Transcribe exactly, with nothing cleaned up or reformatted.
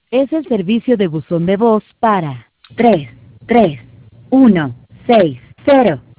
Es el servicio de buzón de voz para tres tres uno seis cero